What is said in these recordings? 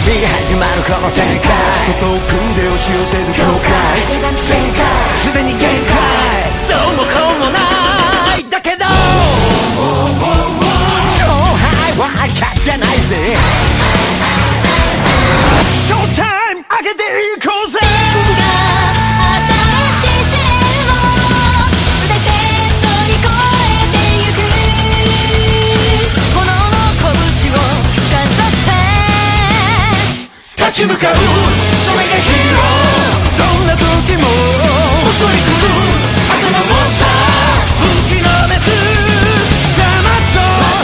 に始まるこの展開、 ことを組んで押し寄せる境界、 全開すでに限界、どうもこうもないだけど勝敗は勝ちじゃないぜ、ショータイム上げていこうぜ、立ち向かう、それがヒーロー、どんな時も襲い来る悪のモンスター、ぶちのめす、さあもっと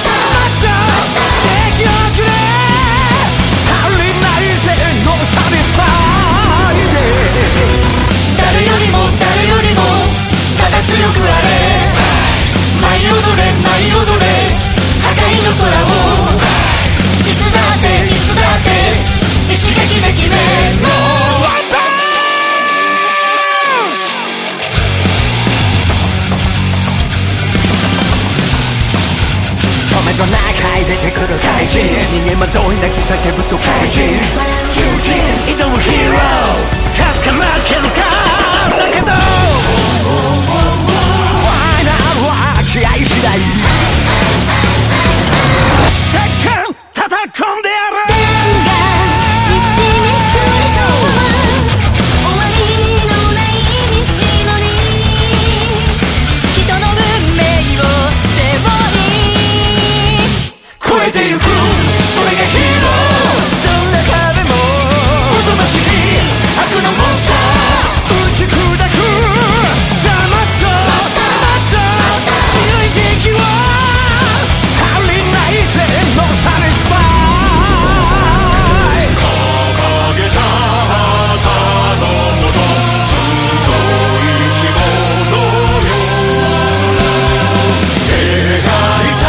刺激をくれ、足りないぜのサビスタイル、誰よりもただ強くあれ、舞い踊れ破壊の空を、いつだって一撃で決めろ、ワンパンチ、止めどなく出てくる怪人、人間惑い泣き叫ぶと怪人、囚人挑むヒーロー、勝つか負けるかだけど、ファイナルは気合い次第、鉄拳叩き込んでやる、超えてゆく、それがヒーロー、どんな壁もおぞましい悪のモンスター、打ち砕く、さあもっと強い敵を、足りないぜのサティスファイ、掲げた旗のもと、すごい仕事よ、描いた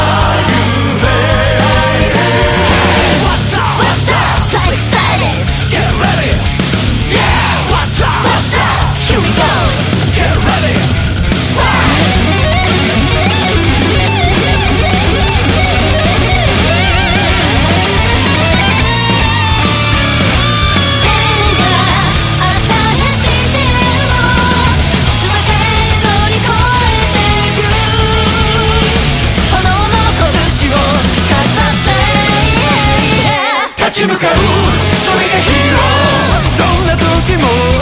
立ち向かう、それがヒーロー、どんな時も